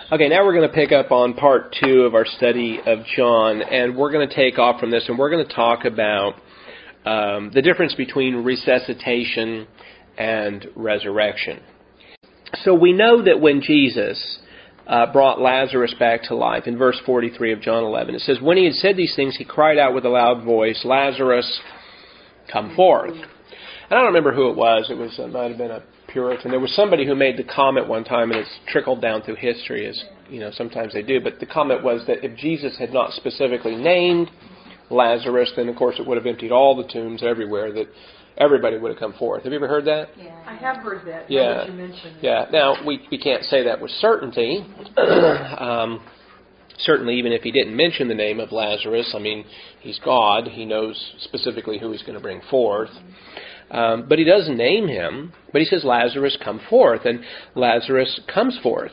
Okay, now we're going to pick up on part 2 of our study of John, and we're going to take off from this, and we're going to talk about the difference between resuscitation and resurrection. So we know that when Jesus brought Lazarus back to life, in verse 43 of John 11, it says, "When he had said these things, he cried out with a loud voice, 'Lazarus, come forth.'" And I don't remember who it was. It might have been a Puritan. There was somebody who made the comment one time, and it's trickled down through history, as you know, sometimes they do. But the comment was that if Jesus had not specifically named Lazarus, then of course it would have emptied all the tombs everywhere, that everybody would have come forth. Have you ever heard that? Yeah. I have heard that. Yeah. That you mentioned it. Yeah. Now we can't say that with certainty. Certainly, even if he didn't mention the name of Lazarus, I mean, he's God. He knows specifically who he's going to bring forth. But he doesn't name him, but he says, "Lazarus, come forth," and Lazarus comes forth.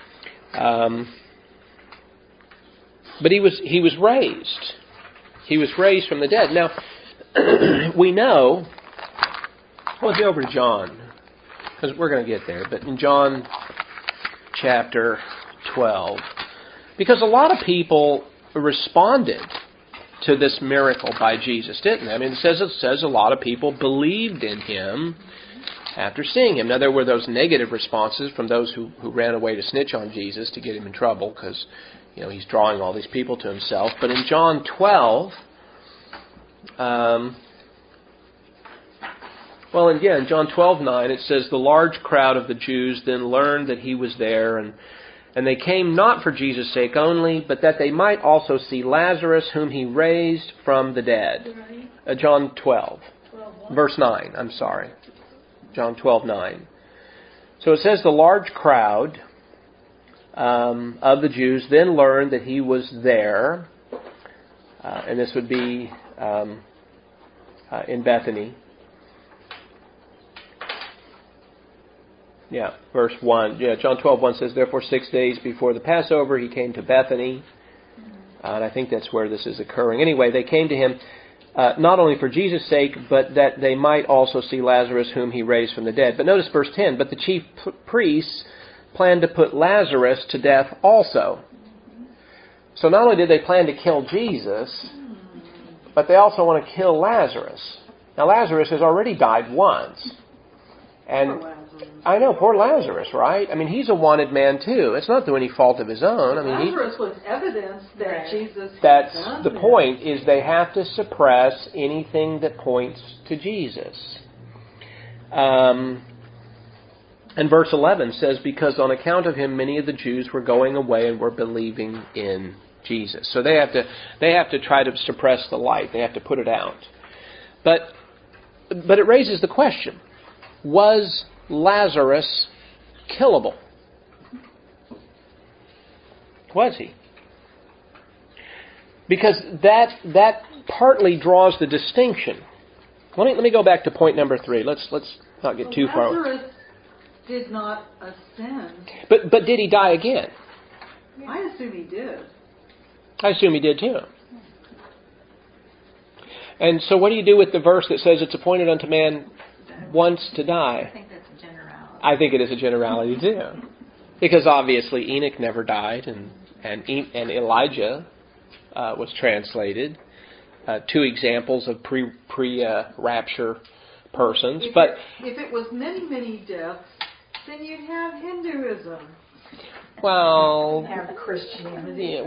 But he was raised. He was raised from the dead. Now, we know, let's go over to John, because we're going to get there, but in John chapter 12, because a lot of people responded to this miracle by Jesus, didn't they? I mean, it says a lot of people believed in him after seeing him. Now, there were those negative responses from those who ran away to snitch on Jesus to get him in trouble because, you know, he's drawing all these people to himself. But in John 12, in John 12:9, it says, "The large crowd of the Jews then learned that he was there, and they came not for Jesus' sake only, but that they might also see Lazarus, whom he raised from the dead." John 12, verse 9, I'm sorry. John 12:9. So it says the large crowd of the Jews then learned that he was there, and this would be in Bethany. Yeah, verse 1. Yeah, John 12:1 says, "Therefore 6 days before the Passover, he came to Bethany." And I think that's where this is occurring. Anyway, they came to him not only for Jesus' sake, but that they might also see Lazarus, whom he raised from the dead. But notice verse 10, "But the chief priests planned to put Lazarus to death also." So not only did they plan to kill Jesus, but they also want to kill Lazarus. Now Lazarus has already died once. And I know, poor Lazarus, right? I mean, he's a wanted man too. It's not through any fault of his own. I mean, Lazarus was evidence that Jesus had that's done the point, is they have to suppress anything that points to Jesus. And verse 11 says, "Because on account of him many of the Jews were going away and were believing in Jesus." So they have to try to suppress the light. They have to put it out. But it raises the question, was Lazarus killable? Was he? Because that partly draws the distinction. Let me go back to point number 3. Let's not get too far. Lazarus did not ascend. But did he die again? I assume he did. I assume he did too. And so what do you do with the verse that says it's appointed unto man once to die? I think that's a generality. I think it is a generality too. Because obviously Enoch never died, and Elijah was translated. 2 examples of pre-rapture persons. If it was many deaths, then you'd have Hinduism. Well, Have Christianity. yeah,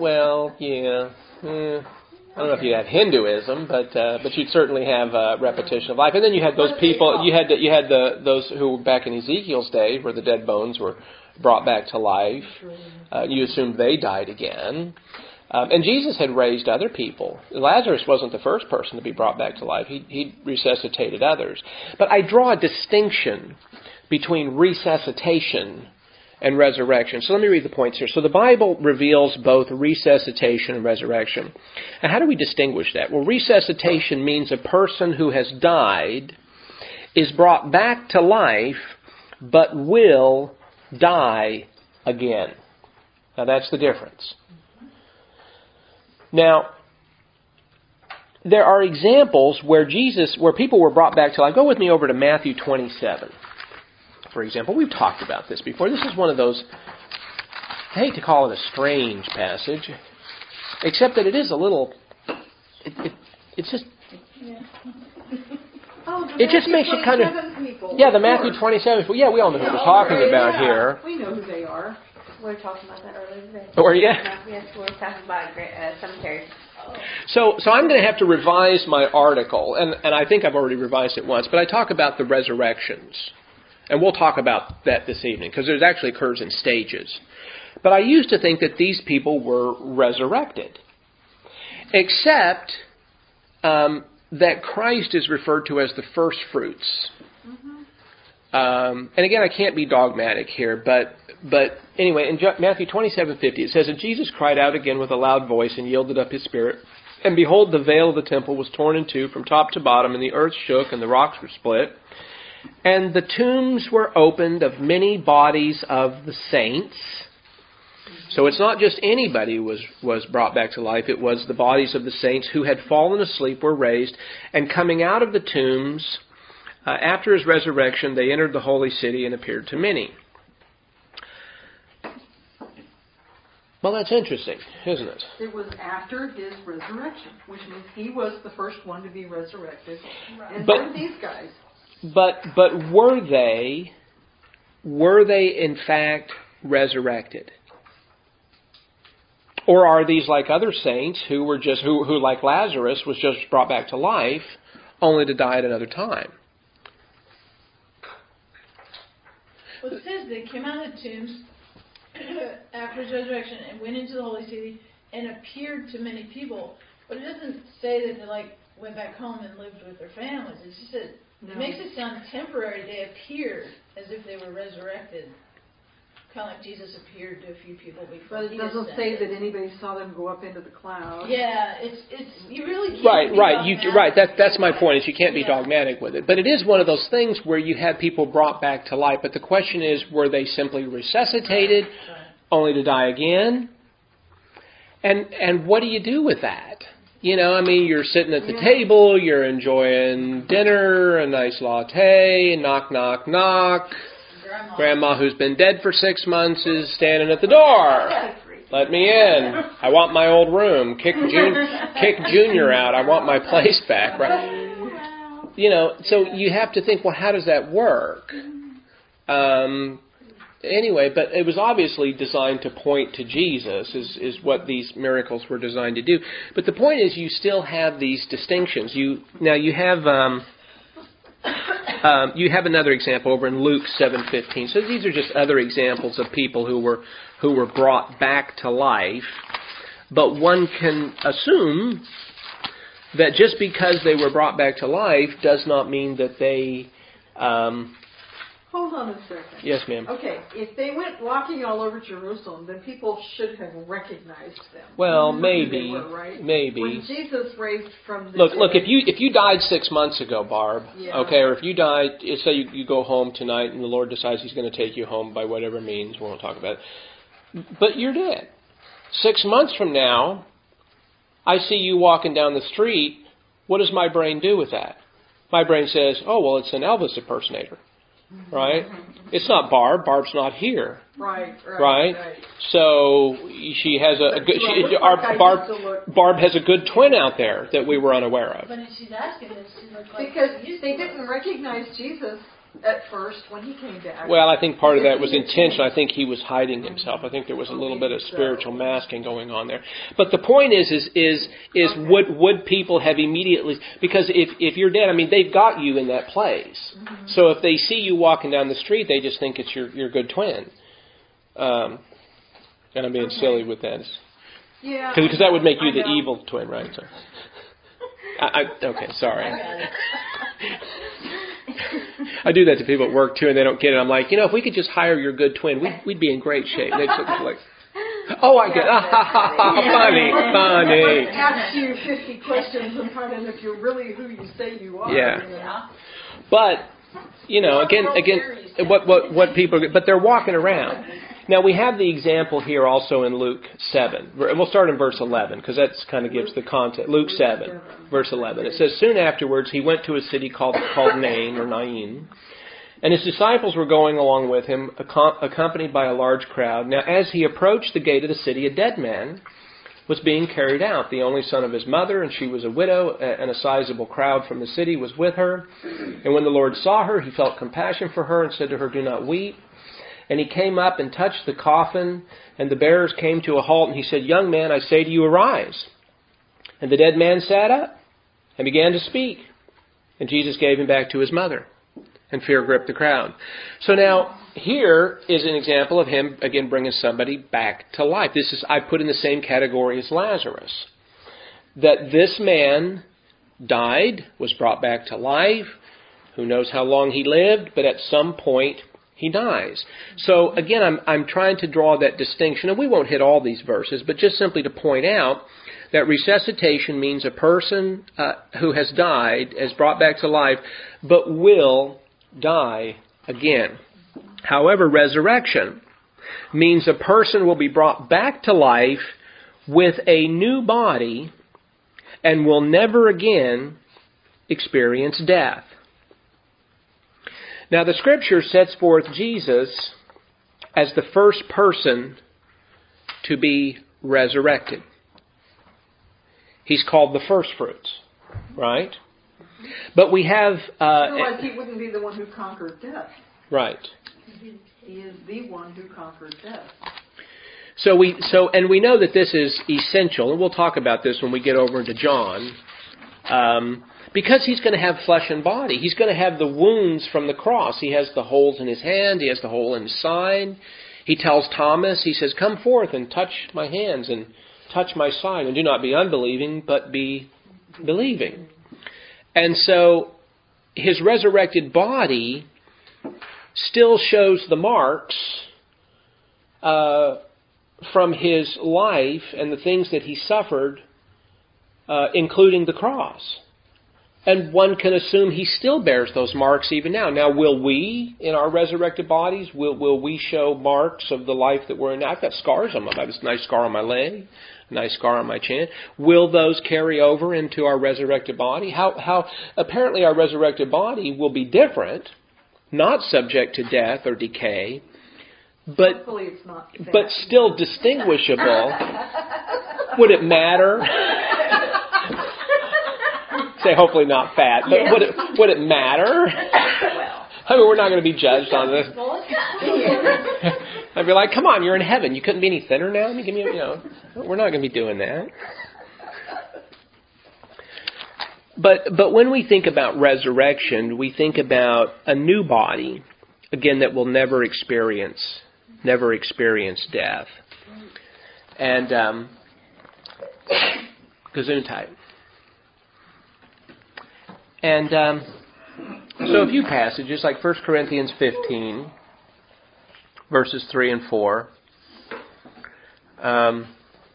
I don't know if you have Hinduism, but you'd certainly have repetition of life. And then you had those people. You had those who back in Ezekiel's day, where the dead bones were brought back to life. You assumed they died again. And Jesus had raised other people. Lazarus wasn't the first person to be brought back to life. He resuscitated others. But I draw a distinction between resuscitation and resurrection. So let me read the points here. So the Bible reveals both resuscitation and resurrection. And how do we distinguish that? Well, resuscitation means a person who has died is brought back to life, but will die again. Now that's the difference. Now, there are examples where people were brought back to life. Go with me over to Matthew 27. For example, we've talked about this before. This is one of those I hate to call it a strange passage, except that it is a little. It's just. It just makes you kind of. People, yeah, the Matthew 27. Yeah, we all know who we're talking about here. We know who they are. We were talking about that earlier today. Or yeah. Yes, we were talking about cemeteries. So I'm going to have to revise my article, and I think I've already revised it once, but I talk about the resurrections. And we'll talk about that this evening, because it actually occurs in stages. But I used to think that these people were resurrected. Except that Christ is referred to as the first fruits. And again, I can't be dogmatic here, but anyway, in Matthew 27:50, it says, "And Jesus cried out again with a loud voice and yielded up his spirit. And behold, the veil of the temple was torn in two from top to bottom, and the earth shook, and the rocks were split. And the tombs were opened of many bodies of the saints." So it's not just anybody was brought back to life. It was the bodies of the saints who had fallen asleep were raised, and coming out of the tombs, after his resurrection, they entered the holy city and appeared to many. Well, that's interesting, isn't it? It was after his resurrection, which means he was the first one to be resurrected. And so were these guys. But were they in fact resurrected? Or are these like other saints who were just who like Lazarus was just brought back to life, only to die at another time? Well, it says they came out of the tombs after his resurrection and went into the holy city and appeared to many people. But it doesn't say that they went back home and lived with their families. It's just that it makes it sound temporary. They appeared as if they were resurrected. Kind of like Jesus appeared to a few people before. But it doesn't say that anybody saw them go up into the clouds. Yeah, it's you really can't. Right. That's my point. Is you can't be dogmatic with it. But it is one of those things where you have people brought back to life. But the question is, were they simply resuscitated, only to die again? And what do you do with that? You're sitting at the table, you're enjoying dinner, a nice latte, knock, knock, knock. Grandma, who's been dead for 6 months, is standing at the door. Let me in. I want my old room. Kick Junior out. I want my place back. Right? So you have to think, well, how does that work? Anyway, but it was obviously designed to point to Jesus, is what these miracles were designed to do. But the point is, you still have these distinctions. You have another example over in Luke 7:15. So these are just other examples of people who were brought back to life. But one can assume that just because they were brought back to life does not mean that they. Hold on a second. Yes, ma'am. Okay, if they went walking all over Jerusalem, then people should have recognized them. Well, maybe, they were, right? maybe. When Jesus raised from the look, dead, if you died 6 months ago, Barb, okay, or if you died, say you go home tonight and the Lord decides He's going to take you home by whatever means, we won't talk about it, but you're dead. 6 months from now, I see you walking down the street. What does my brain do with that? My brain says, "Oh, well, it's an Elvis impersonator." Right? It's not Barb. Barb's not here. Right. So she has a good. Barb has a good twin out there that we were unaware of. But she's asking this because they didn't recognize Jesus at first when he came back. Well, I think part of that was intentional. I think he was hiding himself. I think there was a little bit of spiritual masking going on there. But the point is would people have immediately, because if you're dead, they've got you in that place. Mm-hmm. So if they see you walking down the street, they just think it's your good twin. And I'm being silly with that. Yeah. Because that would make you the evil twin, right? So, okay, sorry. I do that to people at work too, and they don't get it. I'm like, if we could just hire your good twin, we'd be in great shape. They'd just like, oh, I get it. Funny. Ask you 50 questions and find out if you're really who you say you are. Yeah. But again, what people, but they're walking around. Now, we have the example here also in Luke 7. And we'll start in verse 11, because that kind of gives the context. Luke 7, verse 11. It says, "Soon afterwards, he went to a city called Nain, or Nain, And his disciples were going along with him, accompanied by a large crowd. Now, as he approached the gate of the city, a dead man was being carried out, the only son of his mother, and she was a widow, and a sizable crowd from the city was with her. And when the Lord saw her, he felt compassion for her and said to her, "Do not weep." And he came up and touched the coffin, and the bearers came to a halt, and he said, "Young man, I say to you, arise." And the dead man sat up and began to speak. And Jesus gave him back to his mother. And fear gripped the crowd. So now, here is an example of him, again, bringing somebody back to life. This is, I put in the same category as Lazarus. That this man died, was brought back to life. Who knows how long he lived, but at some point he dies. So again, I'm trying to draw that distinction, and we won't hit all these verses, but just simply to point out that resuscitation means a person who has died is brought back to life, but will die again. However, resurrection means a person will be brought back to life with a new body and will never again experience death. Now, the Scripture sets forth Jesus as the first person to be resurrected. He's called the first fruits, right? But we have... Otherwise he wouldn't be the one who conquered death. Right. He is the one who conquered death. So we know that this is essential, and we'll talk about this when we get over into John, because he's going to have flesh and body. He's going to have the wounds from the cross. He has the holes in his hand. He has the hole in his side. He tells Thomas, he says, "Come forth and touch my hands and touch my side, and do not be unbelieving, but be believing." And so his resurrected body still shows the marks from his life and the things that he suffered, including the cross. And one can assume he still bears those marks even now. Now, will we, in our resurrected bodies, will we show marks of the life that we're in now? I've got scars on my body. I have a nice scar on my leg, a nice scar on my chin. Will those carry over into our resurrected body? How apparently our resurrected body will be different, not subject to death or decay, but hopefully it's not but still distinguishable. Would it matter? Say hopefully not fat, but would it matter? I mean, we're not going to be judged on this. I'd be like, "Come on, you're in heaven. You couldn't be any thinner now. I mean, give me, we're not going to be doing that." But when we think about resurrection, we think about a new body, again, that will never experience death. And Gesundheit. And so a few passages, like 1 Corinthians 15, verses 3 and 4, that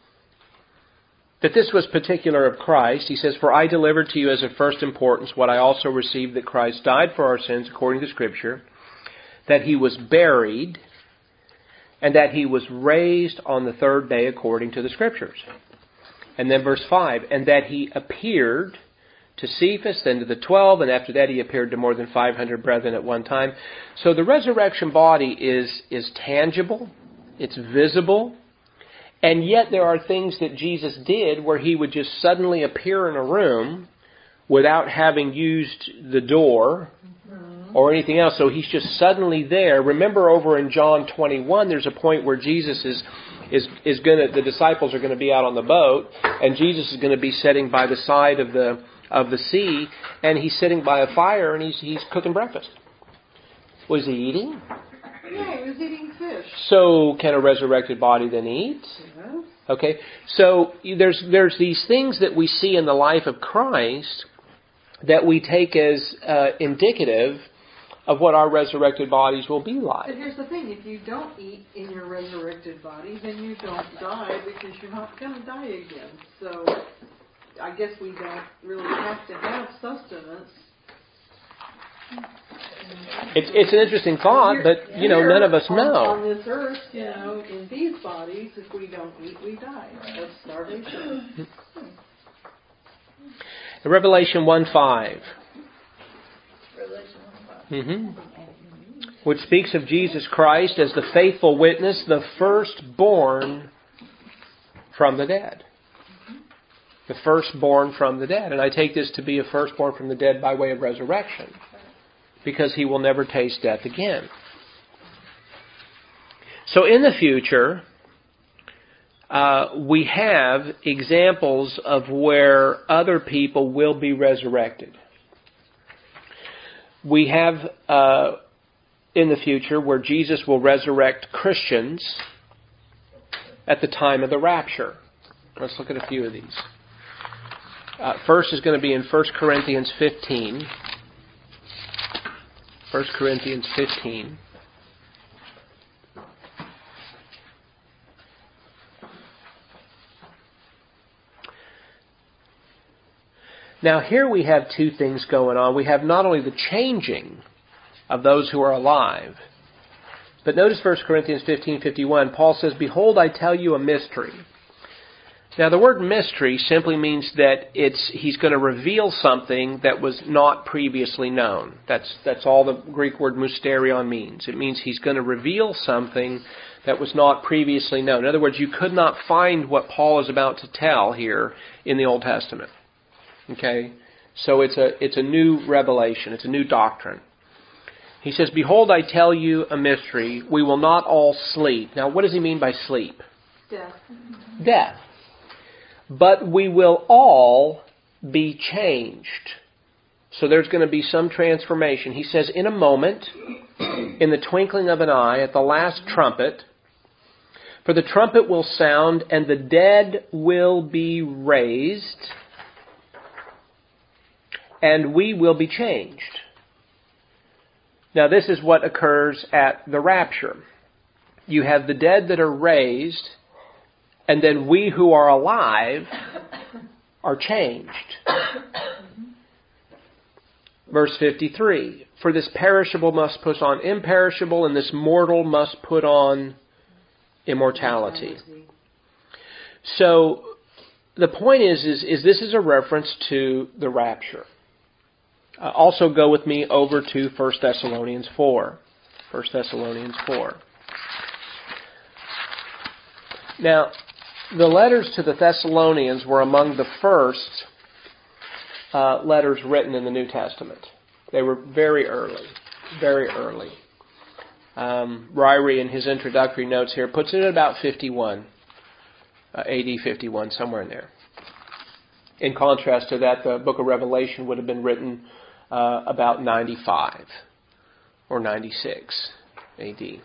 this was particular of Christ. He says, "For I delivered to you as of first importance what I also received, that Christ died for our sins according to Scripture, that he was buried, and that he was raised on the third day according to the Scriptures." And then verse 5, "And that he appeared to Cephas, then to the 12, and after that he appeared to more than 500 brethren at one time." So the resurrection body is tangible, it's visible, and yet there are things that Jesus did where he would just suddenly appear in a room without having used the door or anything else. So he's just suddenly there. Remember over in John 21, there's a point where Jesus is going to, the disciples are going to be out on the boat, and Jesus is going to be sitting by the side of the sea, and he's sitting by a fire, and he's cooking breakfast. Was he eating? Yeah, he was eating fish. So can a resurrected body then eat? Yeah. Okay, so there's these things that we see in the life of Christ that we take as indicative of what our resurrected bodies will be like. But here's the thing, if you don't eat in your resurrected body, then you don't die, because you're not going to die again. So I guess we don't really have to have sustenance. It's an interesting thought, but none of us know. On this earth, in these bodies, if we don't eat, we die. That's starvation. Revelation 1:5. Revelation 1:5. Mm-hmm. which speaks of Jesus Christ as the faithful witness, the firstborn from the dead. The firstborn from the dead. And I take this to be a firstborn from the dead by way of resurrection, because he will never taste death again. So in the future, we have examples of where other people will be resurrected. We have in the future where Jesus will resurrect Christians at the time of the rapture. Let's look at a few of these. First is going to be in 1 Corinthians 15. 1 Corinthians 15. Now here we have two things going on. We have not only the changing of those who are alive, but notice 1 Corinthians 15:51. Paul says, "Behold, I tell you a mystery." Now the word mystery simply means that he's going to reveal something that was not previously known. That's all the Greek word mysterion means. It means he's going to reveal something that was not previously known. In other words, you could not find what Paul is about to tell here in the Old Testament. Okay? So it's a new revelation. It's a new doctrine. He says, "Behold, I tell you a mystery. We will not all sleep." Now, what does he mean by sleep? Death. "But we will all be changed." So there's going to be some transformation. He says, "In a moment, in the twinkling of an eye, at the last trumpet, for the trumpet will sound, and the dead will be raised, and we will be changed." Now this is what occurs at the rapture. You have the dead that are raised, and then we who are alive are changed. Verse 53, "For this perishable must put on imperishable, and this mortal must put on immortality." So the point is this is a reference to the rapture. Also go with me over to 1 Thessalonians 4. 1 Thessalonians 4. Now, the letters to the Thessalonians were among the first letters written in the New Testament. They were very early. Very early. Ryrie, in his introductory notes here, puts it at about 51. AD 51, somewhere in there. In contrast to that, the book of Revelation would have been written about 95 or 96 AD.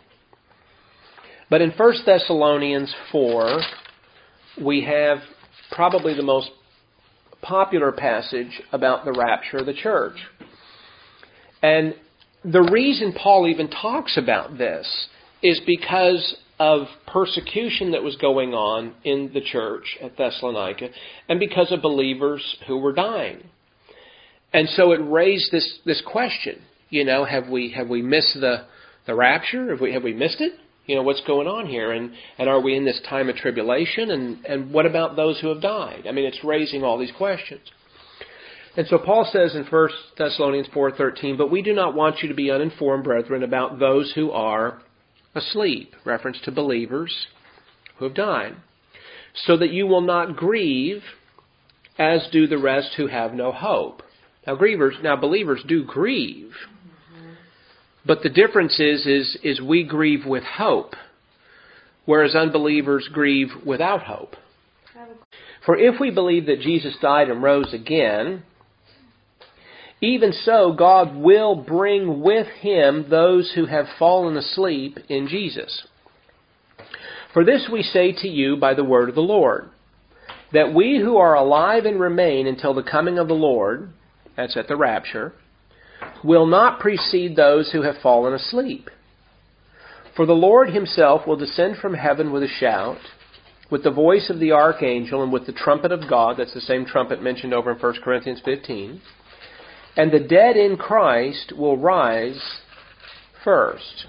But in 1 Thessalonians 4, we have probably the most popular passage about the rapture of the church. And the reason Paul even talks about this is because of persecution that was going on in the church at Thessalonica, and because of believers who were dying. And so it raised this question, have we missed the rapture? Have we missed it? What's going on here? And are we in this time of tribulation? And what about those who have died? I mean, it's raising all these questions. And so Paul says in 1 Thessalonians 4:13, "But we do not want you to be uninformed, brethren, about those who are asleep," reference to believers who have died, "so that you will not grieve as do the rest who have no hope." Now believers do grieve. But the difference is we grieve with hope, whereas unbelievers grieve without hope. "For if we believe that Jesus died and rose again, even so God will bring with him those who have fallen asleep in Jesus. For this we say to you by the word of the Lord, that we who are alive and remain until the coming of the Lord," that's at the rapture, "will not precede those who have fallen asleep. For the Lord himself will descend from heaven with a shout, with the voice of the archangel, and with the trumpet of God," that's the same trumpet mentioned over in 1 Corinthians 15, "and the dead in Christ will rise first.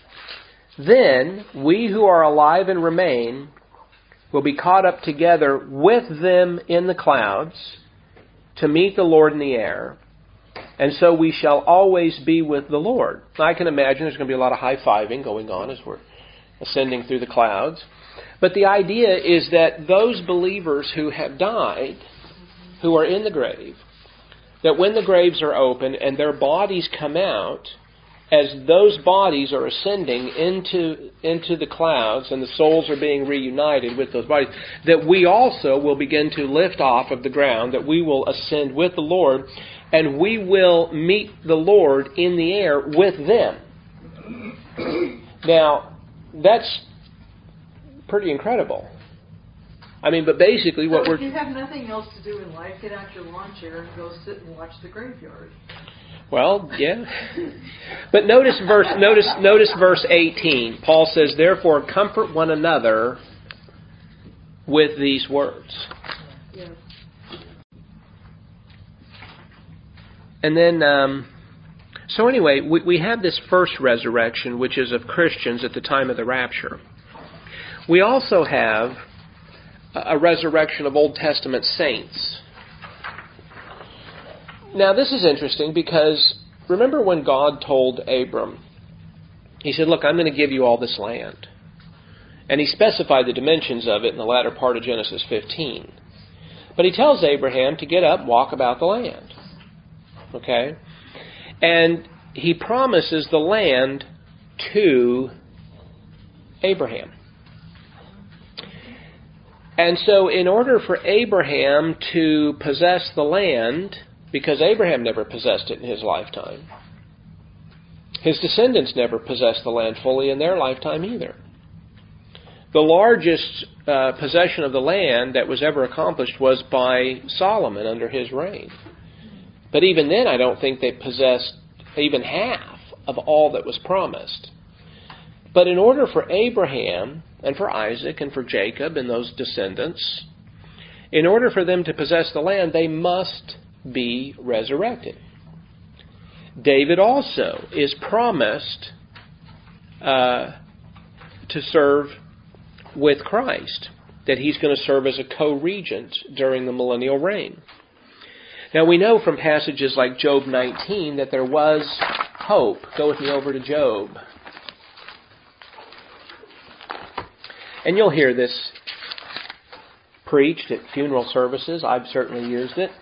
Then we who are alive and remain will be caught up together with them in the clouds to meet the Lord in the air, And so we shall always be with the Lord. I can imagine there's going to be a lot of high-fiving going on as we're ascending through the clouds. But the idea is that those believers who have died, who are in the grave, that when the graves are open and their bodies come out, as those bodies are ascending into the clouds and the souls are being reunited with those bodies, that we also will begin to lift off of the ground, that we will ascend with the Lord, and we will meet the Lord in the air with them. Now, that's pretty incredible. I mean, but basically what if you have nothing else to do in life, get out your lawn chair and go sit and watch the graveyard. Well, yeah. But notice verse 18. Paul says, "Therefore comfort one another with these words." Yes. And then, so anyway, we have this first resurrection, which is of Christians at the time of the rapture. We also have a resurrection of Old Testament saints. Now, this is interesting because remember when God told Abram, He said, "Look, I'm going to give you all this land." And He specified the dimensions of it in the latter part of Genesis 15. But He tells Abraham to get up, walk about the land. Okay? And He promises the land to Abraham. And so in order for Abraham to possess the land, because Abraham never possessed it in his lifetime, his descendants never possessed the land fully in their lifetime either. The largest possession of the land that was ever accomplished was by Solomon under his reign. But even then, I don't think they possessed even half of all that was promised. But in order for Abraham and for Isaac and for Jacob and those descendants, in order for them to possess the land, they must be resurrected. David also is promised to serve with Christ, that he's going to serve as a co-regent during the millennial reign. Now we know from passages like Job 19 that there was hope. Go with me over to Job. And you'll hear this preached at funeral services. I've certainly used it.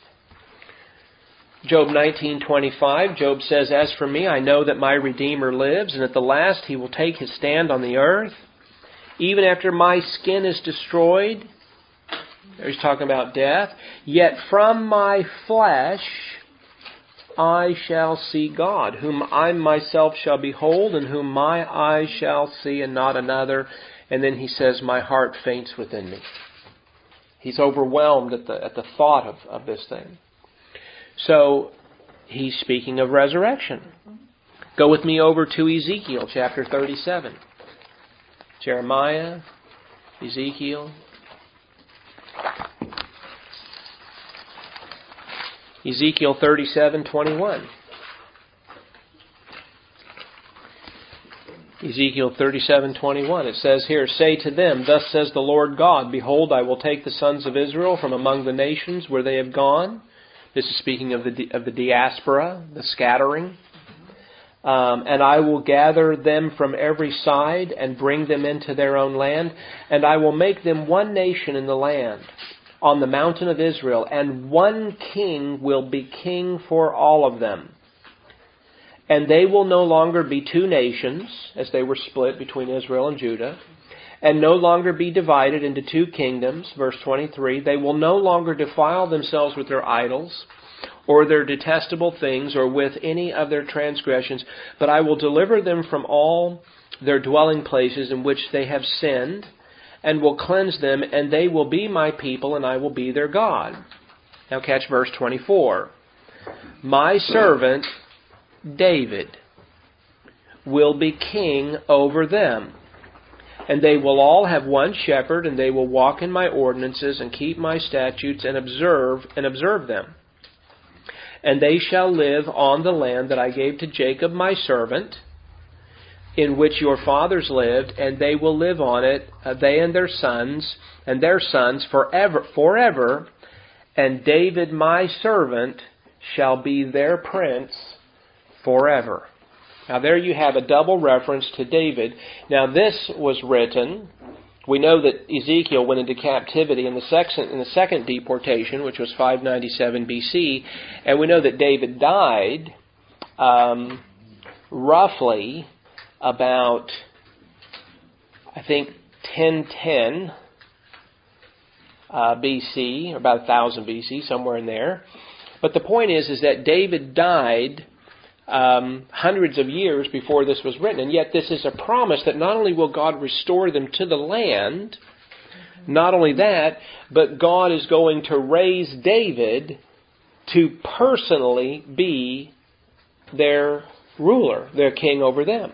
Job 19:25, Job says, "As for me, I know that my Redeemer lives, and at the last he will take his stand on the earth. Even after my skin is destroyed," he's talking about death, "yet from my flesh I shall see God, whom I myself shall behold, and whom my eyes shall see, and not another." And then he says, "My heart faints within me." He's overwhelmed at the thought of this thing. So he's speaking of resurrection. Go with me over to Ezekiel chapter 37. Jeremiah, Ezekiel. Ezekiel 37:21. Ezekiel 37:21. It says here, "Say to them, thus says the Lord God, behold, I will take the sons of Israel from among the nations where they have gone." This is speaking of the diaspora, the scattering. "And I will gather them from every side and bring them into their own land. And I will make them one nation in the land, on the mountain of Israel. And one king will be king for all of them. And they will no longer be two nations, as they were split between Israel and Judah. And no longer be divided into two kingdoms." Verse 23, "They will no longer defile themselves with their idols, or their detestable things, or with any of their transgressions. But I will deliver them from all their dwelling places in which they have sinned, and will cleanse them, and they will be my people, and I will be their God." Now catch verse 24. "My servant David will be king over them. And they will all have one shepherd, and they will walk in my ordinances, and keep my statutes, and observe them. And they shall live on the land that I gave to Jacob my servant, in which your fathers lived, and they will live on it, they and their sons forever. And David my servant shall be their prince forever. Now there you have a double reference to David. Now this was written, we know that Ezekiel went into captivity in the second deportation, which was 597 BC, and we know that David died roughly about, I think, 1010 BC, or about 1000 BC, somewhere in there. But the point is that David died hundreds of years before this was written. And yet this is a promise that not only will God restore them to the land, not only that, but God is going to raise David to personally be their ruler, their king over them.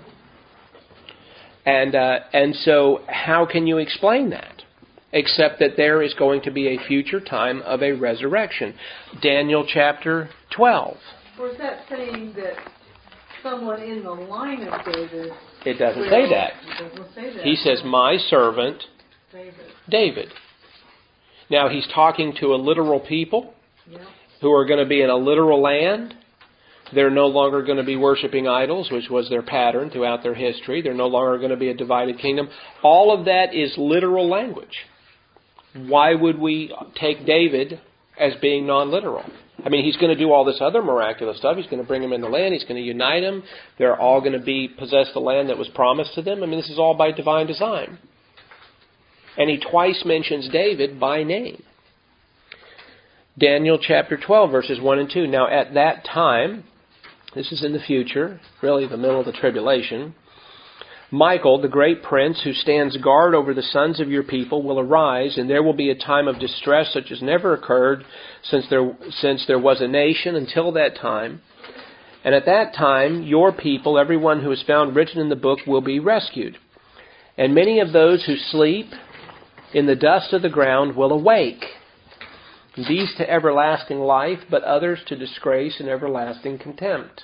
And so how can you explain that? Except that there is going to be a future time of a resurrection. Daniel chapter 12. Or is that saying that someone in the line of David... It doesn't say that. It doesn't say that. He says, my servant David. Now he's talking to a literal people who are going to be in a literal land. They're no longer going to be worshiping idols, which was their pattern throughout their history. They're no longer going to be a divided kingdom. All of that is literal language. Why would we take David as being non-literal? I mean, he's going to do all this other miraculous stuff. He's going to bring them in the land. He's going to unite them. They're all going to possess the land that was promised to them. I mean, this is all by divine design. And he twice mentions David by name. Daniel chapter 12, verses 1 and 2. Now at that time, this is in the future, really the middle of the tribulation, Michael, the great prince who stands guard over the sons of your people, will arise, and there will be a time of distress such as never occurred since there was a nation until that time. And at that time, your people, everyone who is found written in the book, will be rescued. And many of those who sleep in the dust of the ground will awake, these to everlasting life, but others to disgrace and everlasting contempt.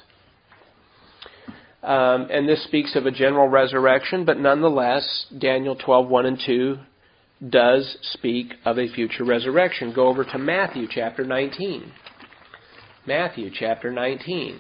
And this speaks of a general resurrection, but nonetheless, Daniel 12:1 and 2 does speak of a future resurrection. Go over to Matthew chapter 19. Matthew chapter 19.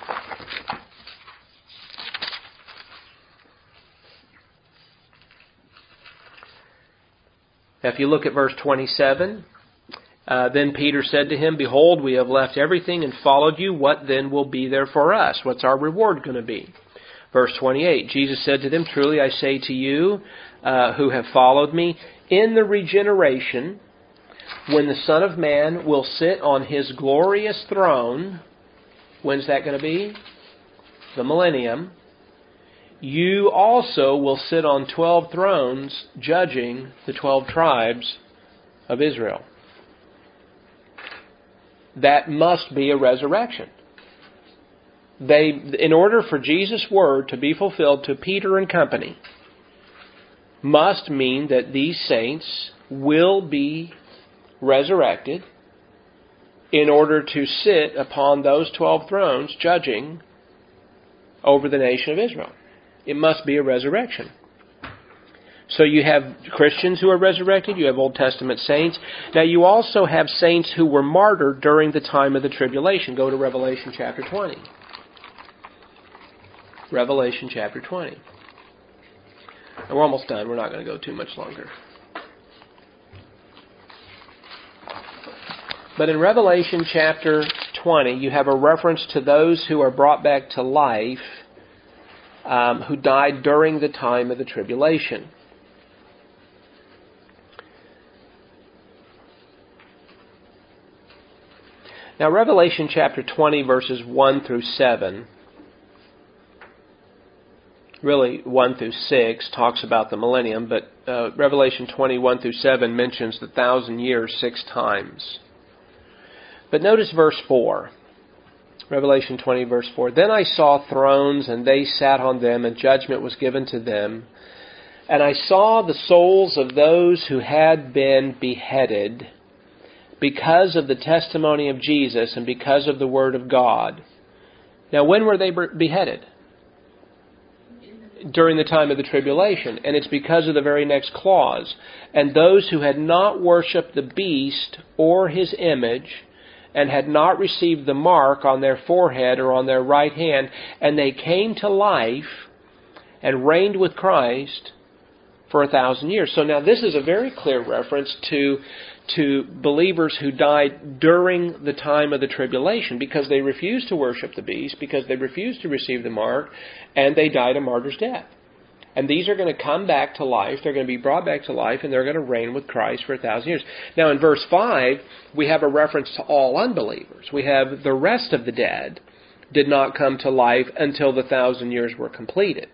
Now, if you look at verse 27, then Peter said to him, behold, we have left everything and followed you. What then will be there for us? What's our reward going to be? Verse 28, Jesus said to them, truly I say to you who have followed me, in the regeneration, when the Son of Man will sit on his glorious throne, when's that going to be? The millennium. You also will sit on 12 thrones, judging the 12 tribes of Israel. That must be a resurrection. In order for Jesus' word to be fulfilled to Peter and company, must mean that these saints will be resurrected in order to sit upon those 12 thrones, judging over the nation of Israel. It must be a resurrection. So you have Christians who are resurrected. You have Old Testament saints. Now you also have saints who were martyred during the time of the tribulation. Go to Revelation chapter 20. Revelation chapter 20. And we're almost done. We're not going to go too much longer. But in Revelation chapter 20, you have a reference to those who are brought back to life who died during the time of the tribulation. Now, Revelation chapter 20, verses 1 through 7, really 1 through 6, talks about the millennium, but Revelation 21 through 7 mentions the 1,000 years 6 times. But notice verse 4. Revelation 20, verse 4. Then I saw thrones, and they sat on them, and judgment was given to them. And I saw the souls of those who had been beheaded because of the testimony of Jesus and because of the Word of God. Now, when were they beheaded? During the time of the tribulation. And it's because of the very next clause. And those who had not worshipped the beast or his image, and had not received the mark on their forehead or on their right hand, and they came to life and reigned with Christ for 1,000 years. So now this is a very clear reference to believers who died during the time of the tribulation, because they refused to worship the beast, because they refused to receive the mark, and they died a martyr's death. And these are going to come back to life. They're going to be brought back to life, and they're going to reign with Christ for 1,000 years. Now, in verse 5, we have a reference to all unbelievers. We have the rest of the dead did not come to life until the 1,000 years were completed.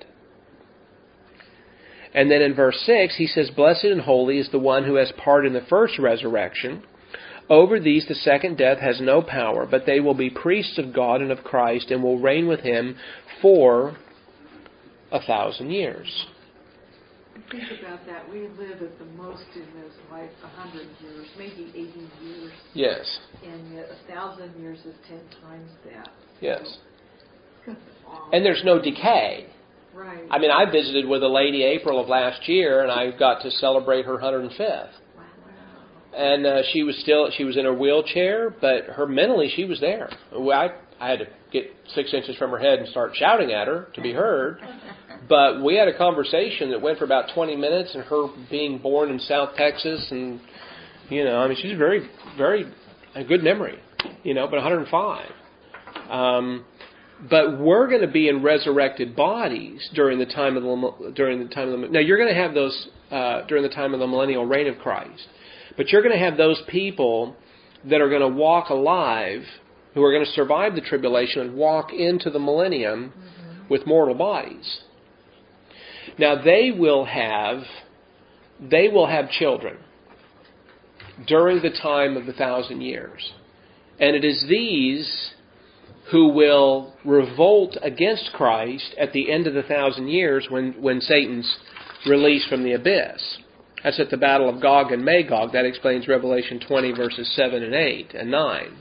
And then in verse 6, he says, "Blessed and holy is the one who has part in the first resurrection. Over these the second death has no power, but they will be priests of God and of Christ, and will reign with him for 1,000 years." Think about that. We live at the most in this life 100 years, maybe 80 years. Yes. And yet 1,000 years is 10 times that. Yes. So, And there's no decay. right. I mean, I visited with a lady April of last year, and I got to celebrate her 105th. Wow. And she was in her wheelchair, but mentally she was there. I had to get 6 inches from her head and start shouting at her to be heard. But we had a conversation that went for about 20 minutes, and her being born in South Texas, and, I mean, she's very, very, a good memory, but 105. But we're going to be in resurrected bodies during the time of the. Now, you're going to have those during the time of the millennial reign of Christ. But you're going to have those people that are going to walk alive, who are going to survive the tribulation and walk into the millennium with mortal bodies. Now they will have children during the time of the 1,000 years. And it is these who will revolt against Christ at the end of the 1,000 years when Satan's released from the abyss. That's at the battle of Gog and Magog. That explains Revelation 20 verses 7 and 8 and 9.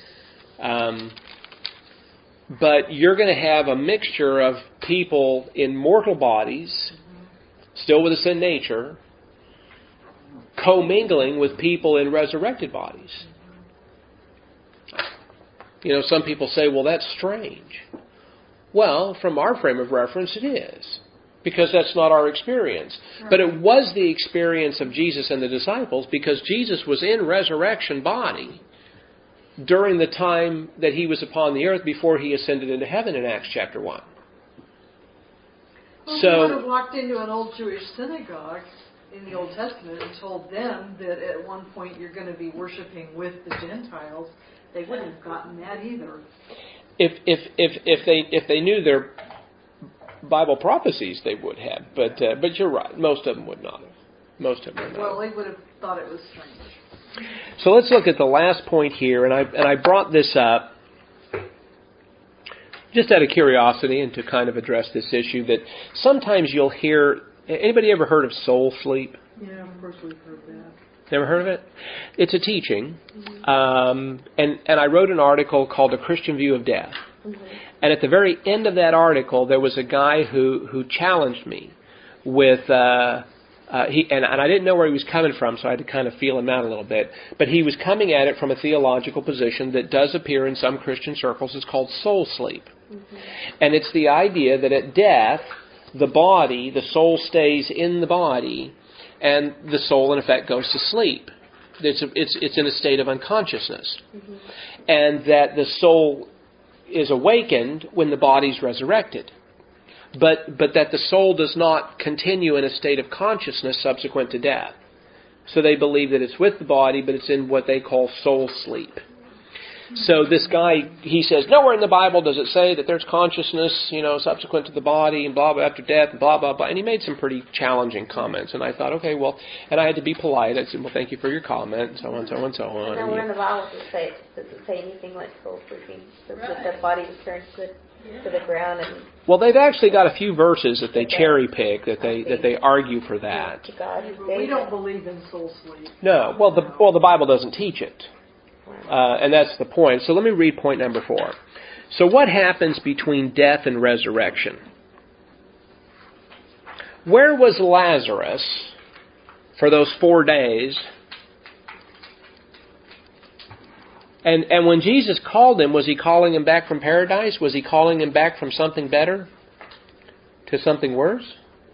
But you're going to have a mixture of people in mortal bodies, still with a sin nature, commingling with people in resurrected bodies. Some people say, well, that's strange. Well, from our frame of reference, it is. Because that's not our experience. Right. But it was the experience of Jesus and the disciples, because Jesus was in resurrection body during the time that he was upon the earth before he ascended into heaven in Acts chapter 1. Well, so, if you would have walked into an old Jewish synagogue in the Old Testament and told them that at one point you're going to be worshiping with the Gentiles, they wouldn't have gotten that either. If they knew their Bible prophecies, they would have. But you're right. Most of them would not have. Most of them would not. Well, they would have thought it was strange. So let's look at the last point here, and I brought this up just out of curiosity and to kind of address this issue that sometimes you'll hear. Anybody ever heard of soul sleep? Yeah, of course we've heard that. Never heard of it? It's a teaching, and I wrote an article called "A Christian View of Death." And at the very end of that article, there was a guy who challenged me with. And I didn't know where he was coming from, so I had to kind of feel him out a little bit. But he was coming at it from a theological position that does appear in some Christian circles. It's called soul sleep. And it's the idea that at death, the soul stays in the body, and the soul, in effect, goes to sleep. It's in a state of unconsciousness. And that the soul is awakened when the body's resurrected. But that the soul does not continue in a state of consciousness subsequent to death. So they believe that it's with the body, but it's in what they call soul sleep. So this guy, he says, nowhere in the Bible does it say that there's consciousness, subsequent to the body and blah, blah, after death, and blah, blah, blah. And he made some pretty challenging comments. And I thought, okay, well, and I had to be polite. I said, well, thank you for your comment, and so on, so on, so on. And where in the Bible does it say anything like soul sleeping? That the body returns to the ground and... Well, they've actually got a few verses that they cherry pick that they argue for that. But we don't believe in soul sleep. No, well, the Bible doesn't teach it. And that's the point. So let me read point number 4. So what happens between death and resurrection? Where was Lazarus for those 4 days And when Jesus called him, was he calling him back from paradise? Was he calling him back from something better to something worse?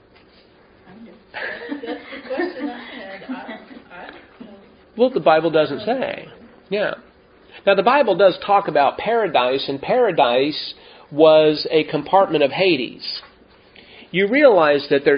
That's the question I had. I don't know. Well, the Bible doesn't say. Yeah. Now, the Bible does talk about paradise, and paradise was a compartment of Hades. You realize that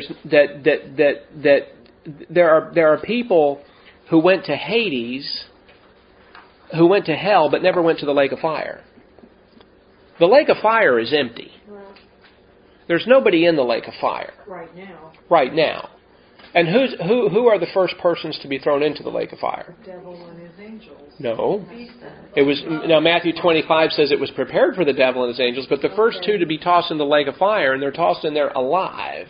there are people who went to Hades, who went to hell, but never went to the lake of fire. The lake of fire is empty. There's nobody in the lake of fire Right now, right now. And who are the first persons to be thrown into the lake of fire? the devil and his angels. No. It was, now Matthew 25 says it was prepared for the devil and his angels, but the first two to be tossed in the lake of fire, and they're tossed in there alive,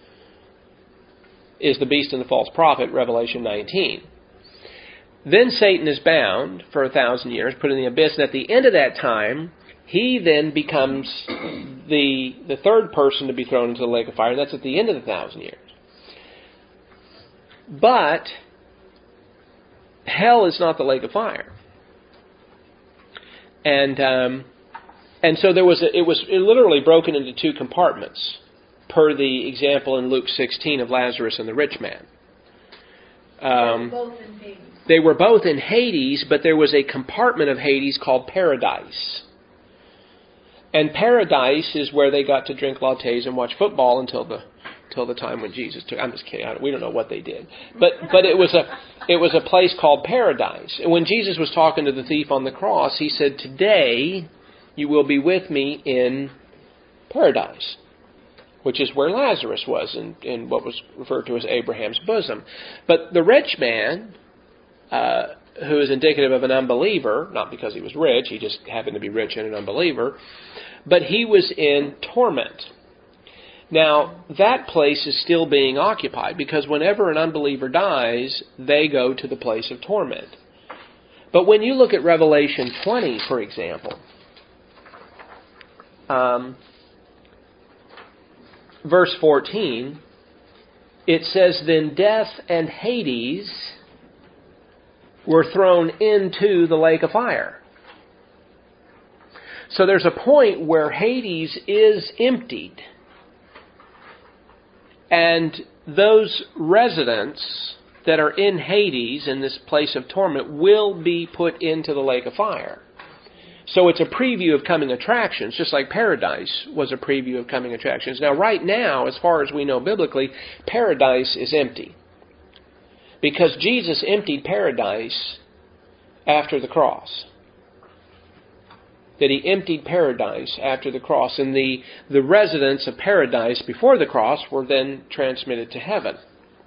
is the beast and the false prophet, Revelation 19. Then Satan is bound for 1,000 years, put in the abyss, and at the end of that time, he then becomes the third person to be thrown into the lake of fire, and that's at the end of the 1,000 years. But hell is not the lake of fire, and so it was literally broken into two compartments, per the example in Luke 16 of Lazarus and the rich man. Both in Hades. They were both in Hades, but there was a compartment of Hades called paradise. And paradise is where they got to drink lattes and watch football until the time when Jesus took. I'm just kidding. We don't know what they did, but it was a place called paradise. And when Jesus was talking to the thief on the cross, he said, "Today you will be with me in paradise," which is where Lazarus was in what was referred to as Abraham's bosom. But the rich man, who is indicative of an unbeliever, not because he was rich, he just happened to be rich and an unbeliever, but he was in torment. Now, that place is still being occupied, because whenever an unbeliever dies, they go to the place of torment. But when you look at Revelation 20, for example, verse 14, it says, "Then death and Hades were thrown into the lake of fire." So there's a point where Hades is emptied. And those residents that are in Hades, in this place of torment, will be put into the lake of fire. So it's a preview of coming attractions, just like paradise was a preview of coming attractions. Now, right now, as far as we know biblically, paradise is empty, because Jesus emptied paradise after the cross. That he emptied paradise after the cross, and the residents of paradise before the cross were then transmitted to heaven.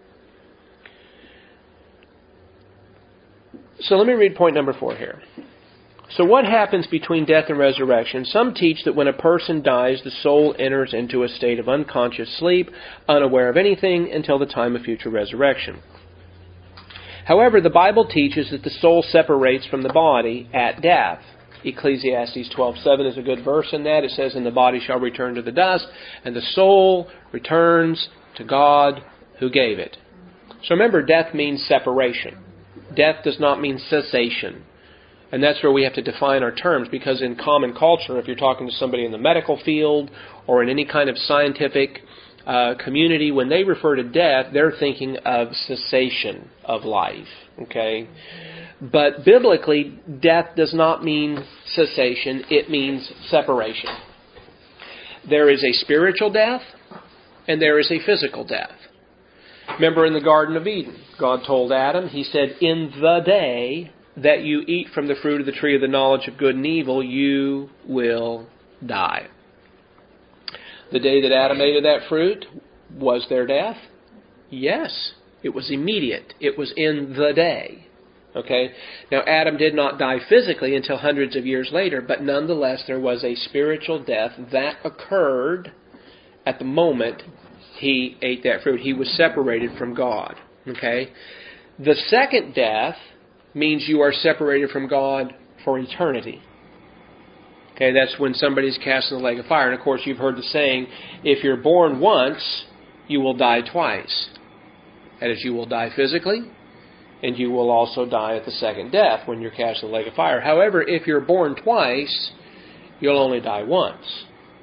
So let me read point number 4 here. So what happens between death and resurrection? Some teach that when a person dies, the soul enters into a state of unconscious sleep, unaware of anything, until the time of future resurrection. However, the Bible teaches that the soul separates from the body at death. Ecclesiastes 12:7 is a good verse in that. It says, "And the body shall return to the dust, and the soul returns to God who gave it." So remember, death means separation. Death does not mean cessation. And that's where we have to define our terms, because in common culture, if you're talking to somebody in the medical field or in any kind of scientific community, when they refer to death, they're thinking of cessation of life. Okay? But biblically, death does not mean cessation, it means separation. There is a spiritual death, and there is a physical death. Remember in the Garden of Eden, God told Adam, he said, "In the day that you eat from the fruit of the tree of the knowledge of good and evil, you will die." The day that Adam ate of that fruit, was there death? Yes. It was immediate. It was in the day. Okay? Now, Adam did not die physically until hundreds of years later, but nonetheless, there was a spiritual death that occurred at the moment he ate that fruit. He was separated from God. Okay? The second death means you are separated from God for eternity. Okay, that's when somebody's cast in the lake of fire. And of course, you've heard the saying, if you're born once, you will die twice. That is, you will die physically, and you will also die at the second death when you're cast in the lake of fire. However, if you're born twice, you'll only die once.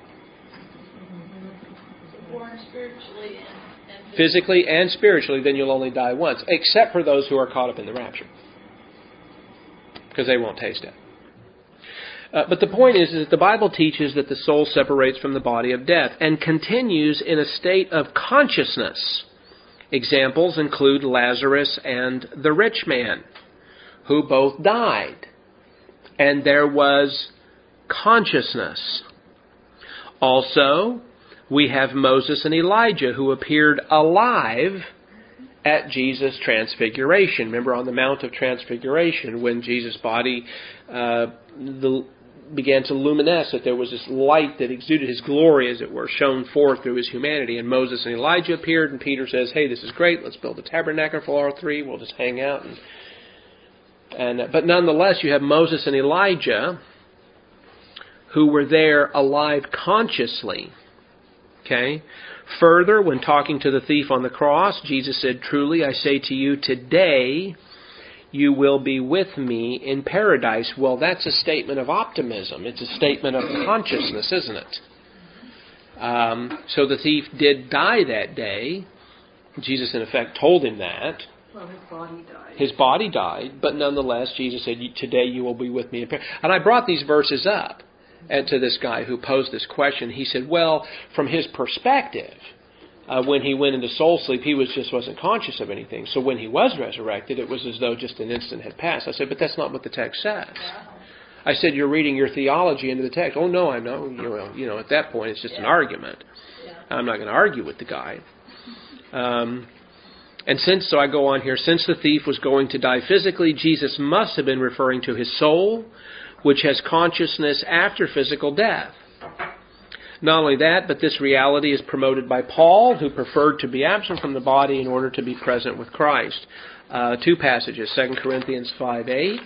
Born spiritually and physically and spiritually, then you'll only die once, except for those who are caught up in the rapture, because they won't taste it. But the point is that the Bible teaches that the soul separates from the body of death and continues in a state of consciousness. Examples include Lazarus and the rich man, who both died, and there was consciousness. Also, we have Moses and Elijah, who appeared alive at Jesus' transfiguration. Remember, on the Mount of Transfiguration, when Jesus' body began to luminesce, that there was this light that exuded his glory, as it were, shone forth through his humanity. And Moses and Elijah appeared, and Peter says, "Hey, this is great. Let's build a tabernacle for all three. We'll just hang out." But nonetheless, you have Moses and Elijah, who were there alive consciously. Okay. Further, when talking to the thief on the cross, Jesus said, "Truly, I say to you, today you will be with me in paradise." Well, that's a statement of optimism. It's a statement of consciousness, isn't it? So the thief did die that day. Jesus, in effect, told him that. Well, his body died. His body died, but nonetheless, Jesus said, "Today you will be with me in paradise." And I brought these verses up to this guy who posed this question. He said, well, from his perspective, when he went into soul sleep, he wasn't conscious of anything. So when he was resurrected, it was as though just an instant had passed. I said, but that's not what the text says. I said, you're reading your theology into the text. Oh, no, I know. At that point, it's just an argument. I'm not going to argue with the guy. So I go on here, since the thief was going to die physically, Jesus must have been referring to his soul, which has consciousness after physical death. Not only that, but this reality is promoted by Paul, who preferred to be absent from the body in order to be present with Christ. Two passages, 2 Corinthians 5:8.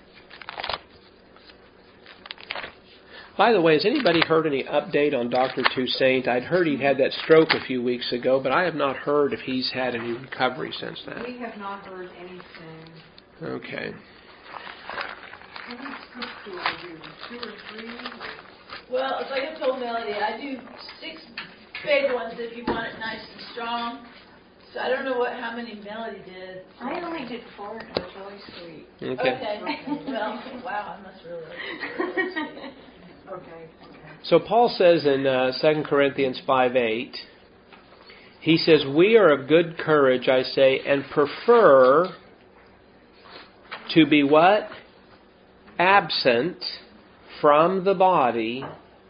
By the way, has anybody heard any update on Dr. Toussaint? I'd heard he had that stroke a few weeks ago, but I have not heard if he's had any recovery since then. We have not heard anything. Okay. How many scoops do I do? 2 or 3? Well, it's like I told Melody, I do 6 big ones if you want it nice and strong. So I don't know how many Melody did. I only did 4, and it was really sweet. Okay. Well, wow, I must really like it. Okay. So Paul says in 2 Corinthians 5:8, he says, "We are of good courage, I say, and prefer to be" what? "Absent from the body."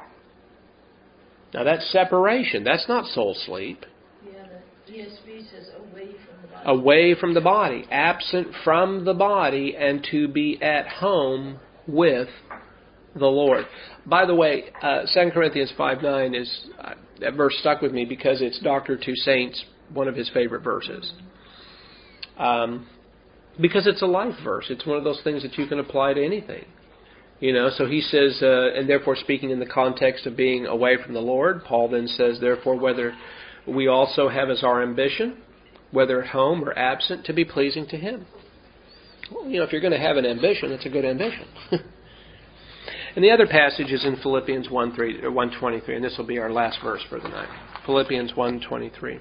Now that's separation. That's not soul sleep. Yeah, the ESV says away from the body. Away from the body. Absent from the body, and to be at home with the Lord. By the way, 2 Corinthians 5:9 is, that verse stuck with me because it's Dr. Toussaint's, one of his favorite verses. Because it's a life verse. It's one of those things that you can apply to anything. So he says, and therefore speaking in the context of being away from the Lord, Paul then says, therefore, whether we also have as our ambition, whether at home or absent, to be pleasing to Him. Well, if you're going to have an ambition, it's a good ambition. And the other passage is in Philippians 1:23, and this will be our last verse for the night. Philippians 1:23.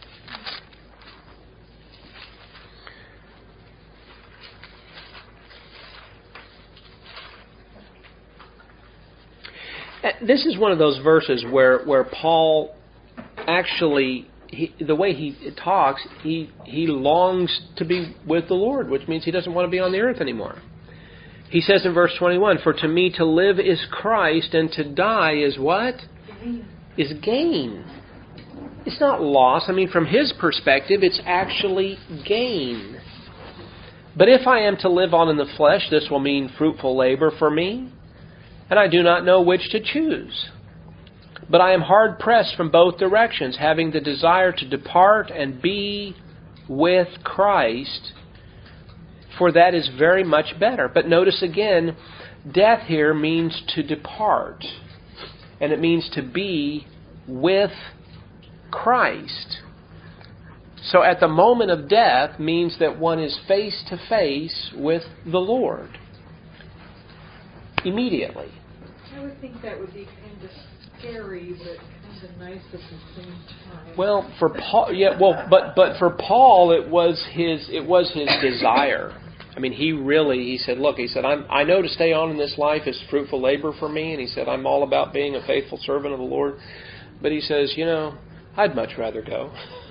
This is one of those verses where Paul actually, the way he talks, he longs to be with the Lord, which means he doesn't want to be on the earth anymore. He says in verse 21, "For to me to live is Christ, and to die is" what? "Is gain." It's not loss. From his perspective, it's actually gain. "But if I am to live on in the flesh, this will mean fruitful labor for me, and I do not know which to choose. But I am hard pressed from both directions, having the desire to depart and be with Christ, for that is very much better." But notice again, death here means to depart, and it means to be with Christ. So at the moment of death means that one is face to face with the Lord. Immediately. I would think that would be kind of scary, but kind of nice at the same time. Well, for Paul, but for Paul, it was his desire. I mean, he said, look, I know to stay on in this life is fruitful labor for me, and he said, I'm all about being a faithful servant of the Lord. But he says, I'd much rather go.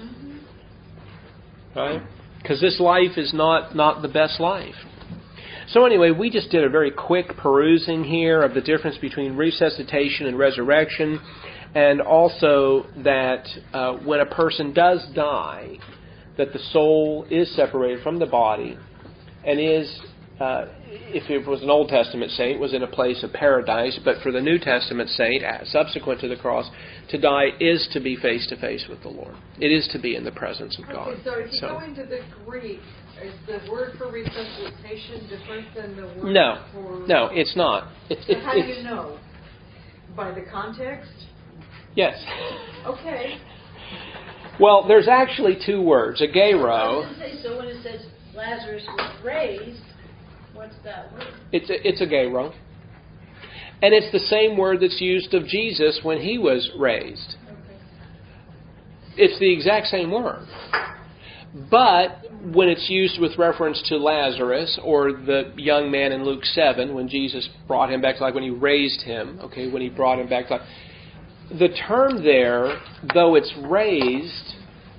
Right? Because this life is not the best life. So anyway, we just did a very quick perusing here of the difference between resuscitation and resurrection, and also that when a person does die, that the soul is separated from the body and is, if it was an Old Testament saint, was in a place of paradise, but for the New Testament saint, subsequent to the cross, to die is to be face to face with the Lord. It is to be in the presence of God. Okay, so if you go into the Greek, is the word for resuscitation different than the word for... No, it's not. So how do you know? By the context? Yes. Okay. Well, there's actually two words. Agero. So when it says Lazarus was raised, what's that word? It's agero. And it's the same word that's used of Jesus when he was raised. Okay. It's the exact same word. But when it's used with reference to Lazarus or the young man in Luke 7, when Jesus brought him back to life, when he raised him, when he brought him back to life, the term there, though it's raised,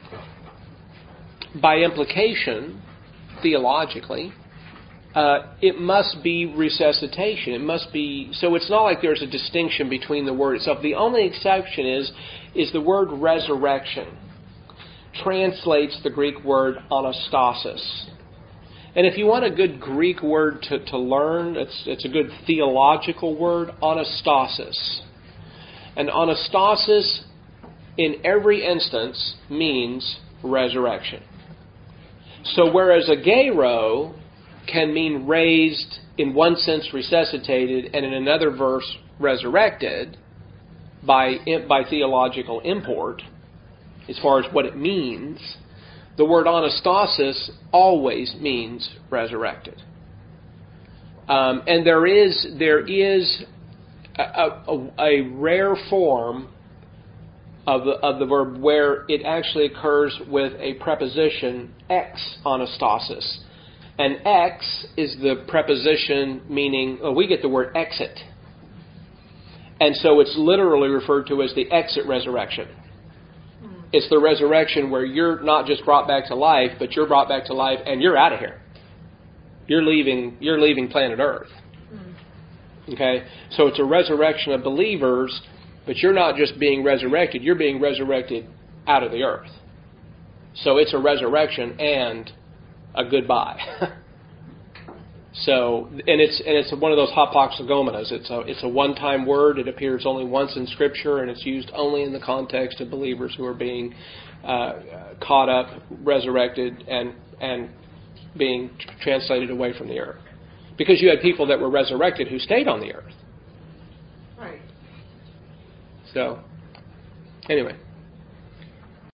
by implication, theologically, it must be resuscitation. It must be, so it's not like there's a distinction between the word itself. The only exception is the word resurrection translates the Greek word anastasis. And if you want a good Greek word to learn, it's a good theological word, anastasis. And anastasis in every instance means resurrection. So whereas agero can mean raised, in one sense resuscitated, and in another verse resurrected by theological import, as far as what it means, the word anastasis always means resurrected. And there is a rare form of the verb where it actually occurs with a preposition ex anastasis. And ex is the preposition meaning, we get the word exit. And so it's literally referred to as the exit resurrection. It's the resurrection where you're not just brought back to life, but you're brought back to life and you're out of here. You're leaving planet Earth. Okay? So it's a resurrection of believers, but you're not just being resurrected, you're being resurrected out of the earth. So it's a resurrection and a goodbye. So, and it's one of those hapax legomenas. It's a one-time word. It appears only once in Scripture, and it's used only in the context of believers who are being caught up, resurrected, and being translated away from the earth. Because you had people that were resurrected who stayed on the earth. Right. So, anyway.